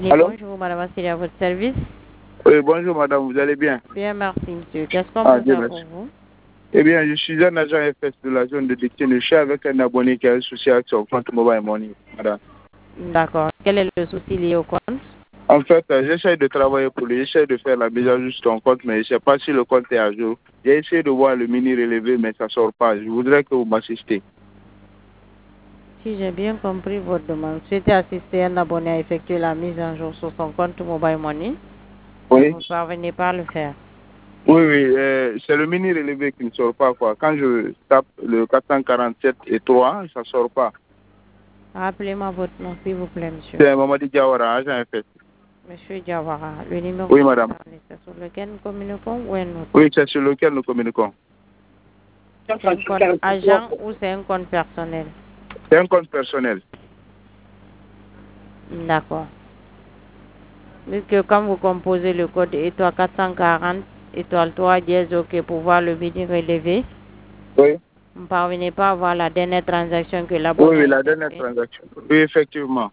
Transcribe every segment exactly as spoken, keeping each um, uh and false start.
Guinée. Allô? Bonjour, madame Assiri, à votre service. Oui, bonjour madame, vous allez bien? Bien, merci monsieur. Qu'est-ce qu'on Ah, peut Dieu faire merci. pour vous? Eh bien, je suis un agent F S de la zone de Dictine. Je suis avec un abonné qui a un souci avec son compte mobile money, madame. D'accord. Quel est le souci lié au compte? En fait, euh, j'essaie de travailler pour lui, j'essaie de faire la mise à jour sur ton compte, mais je ne sais pas si le compte est à jour. J'ai essayé de voir le mini relevé, mais ça ne sort pas. Je voudrais que vous m'assistiez. Si j'ai bien compris votre demande, vous souhaitez assister un abonné à effectuer la mise en jour sur son compte mobile money. Oui? Vous ne parvenez pas à le faire. Oui, oui, euh, c'est le mini relevé qui ne sort pas, quoi. Quand je tape le quatre cent quarante-sept et trois, ça ne sort pas. Rappelez-moi votre nom, s'il vous plaît, monsieur. C'est Mamadi Diawara, agent F S. Monsieur Diawara, le numéro Oui, madame. c'est sur lequel nous communiquons ou un autre? Oui, c'est sur lequel nous communiquons. C'est un compte agent ou c'est un compte personnel? C'est un compte personnel. D'accord. Dites que quand vous composez le code étoile quatre cent quarante, étoile trois dièse OK pour voir le mini relevé, Oui. vous ne parvenez pas à voir la dernière transaction que Oui, l'abonné oui, a la dernière effectuée? transaction. Oui, effectivement.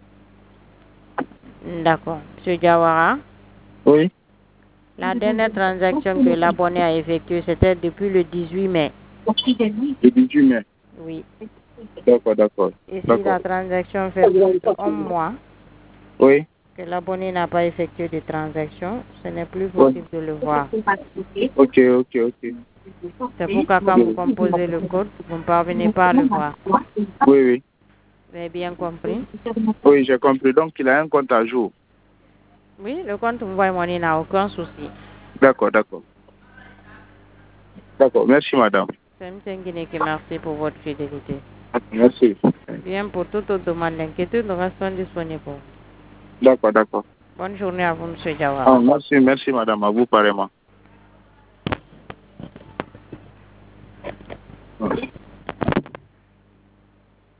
D'accord. Monsieur Diawara, Oui. la dernière transaction que l'abonné a effectuée, c'était depuis le dix-huit mai. Le dix-huit mai. Oui. D'accord, d'accord. Et si D'accord. la transaction fait plus de un mois Oui. que l'abonné n'a pas effectué de transaction, ce n'est plus Oui. possible de le voir. Ok, ok, ok. C'est pourquoi quand vous composez le code, vous ne parvenez pas à le voir. Oui, oui. Vous avez bien compris? Oui, j'ai compris. Donc, il a un compte à jour. Oui, le compte Mobile Money n'a aucun souci. D'accord, d'accord. D'accord. Merci, madame. C'est M. Guinée qui merci pour votre fidélité. Merci. Bien, pour toute autre demande d'inquiétude, nous restons disponibles. D'accord, d'accord. Bonne journée à vous, M. Diawara. Ah, merci, merci, madame. À vous, pareillement.